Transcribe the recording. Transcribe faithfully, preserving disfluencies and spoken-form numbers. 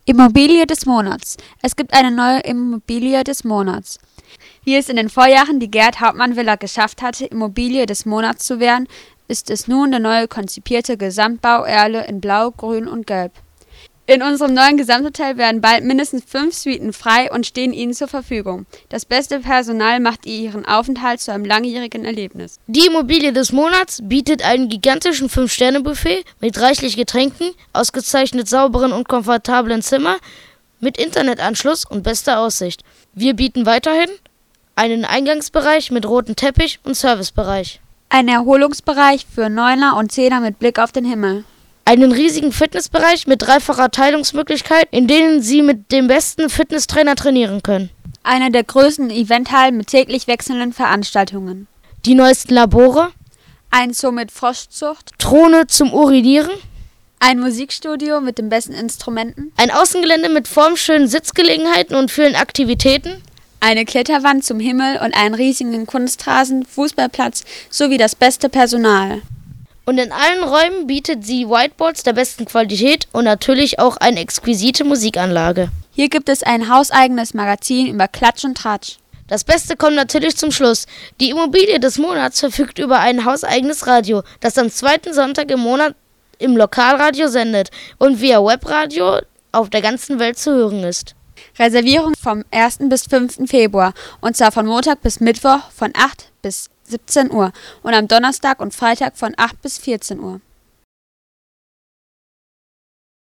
Immobilie des Monats. Es gibt eine neue Immobilie des Monats. Wie es in den Vorjahren die Gerd-Hauptmann-Villa geschafft hatte, Immobilie des Monats zu werden, ist es nun der neu konzipierte Gesamtbau Erle in Blau, Grün und Gelb. In unserem neuen Gesamthotel werden bald mindestens fünf Suiten frei und stehen Ihnen zur Verfügung. Das beste Personal macht Ihren Aufenthalt zu einem langjährigen Erlebnis. Die Immobilie des Monats bietet einen gigantischen fünf Sterne Buffet mit reichlich Getränken, ausgezeichnet sauberen und komfortablen Zimmer, mit Internetanschluss und bester Aussicht. Wir bieten weiterhin einen Eingangsbereich mit rotem Teppich und Servicebereich. Ein Erholungsbereich für Neuner und Zehner mit Blick auf den Himmel. Einen riesigen Fitnessbereich mit dreifacher Teilungsmöglichkeit, in denen Sie mit dem besten Fitnesstrainer trainieren können. Eine der größten Eventhallen mit täglich wechselnden Veranstaltungen. Die neuesten Labore. Ein Zoo mit Froschzucht. Throne zum Urinieren. Ein Musikstudio mit den besten Instrumenten. Ein Außengelände mit formschönen Sitzgelegenheiten und vielen Aktivitäten. Eine Kletterwand zum Himmel und einen riesigen Kunstrasen, Fußballplatz sowie das beste Personal. Und in allen Räumen bietet sie Whiteboards der besten Qualität und natürlich auch eine exquisite Musikanlage. Hier gibt es ein hauseigenes Magazin über Klatsch und Tratsch. Das Beste kommt natürlich zum Schluss. Die Immobilie des Monats verfügt über ein hauseigenes Radio, das am zweiten Sonntag im Monat im Lokalradio sendet und via Webradio auf der ganzen Welt zu hören ist. Reservierung vom ersten bis fünften Februar und zwar von Montag bis Mittwoch von acht bis siebzehn Uhr und am Donnerstag und Freitag von acht bis vierzehn Uhr.